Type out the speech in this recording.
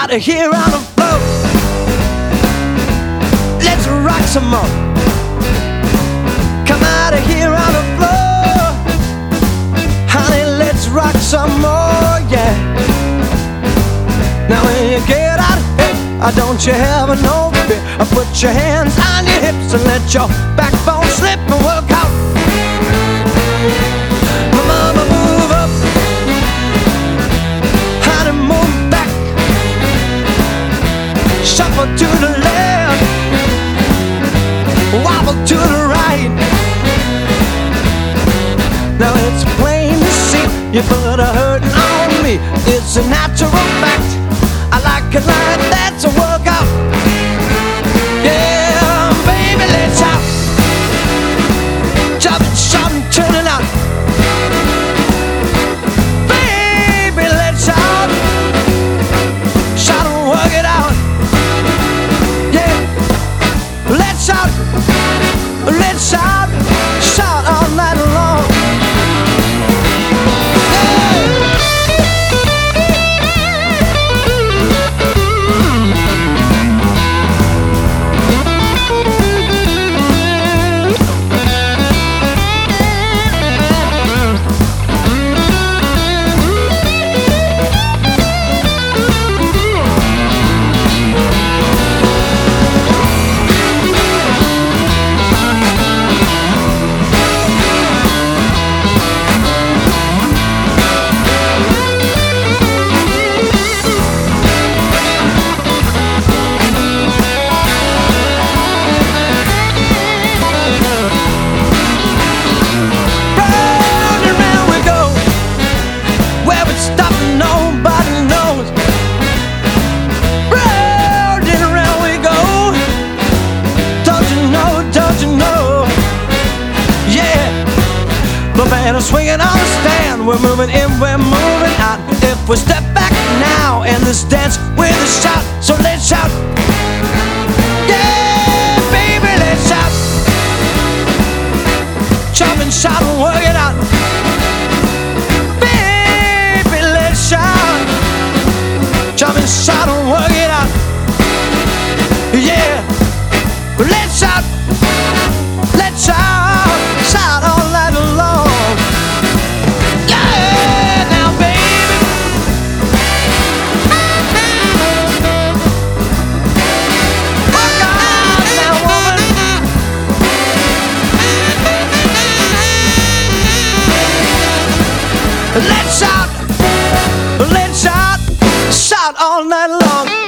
out of here on the floor. Let's rock some more. Come out of here on the floor. Honey, let's rock some more, yeah. Now when you get out of here, don't you have no fear. Put your hands on your hips and let your backbone slip and work out. Mama, move up. Honey, move back. Shuffle to the left, wobble to the right. Now it's plain to see you put a hurtin' on me. It's a natural fact. I like it like that, so work out. Yeah, baby, let's out. Jumping, shouting, turning out. Baby, let's out. Shout and work it out. Yeah, let's out. Let's shout, shout all night long. Swinging on the stand, we're moving in, we're moving out. If we step back now in this dance with a shout, so let's shout. Yeah, baby, let's shout. Jump and shout and work it out. Baby, let's shout. Jump and shout and work it out. Yeah, let's shout. Let's shout, shout all night long. Let's shout, shout all night long.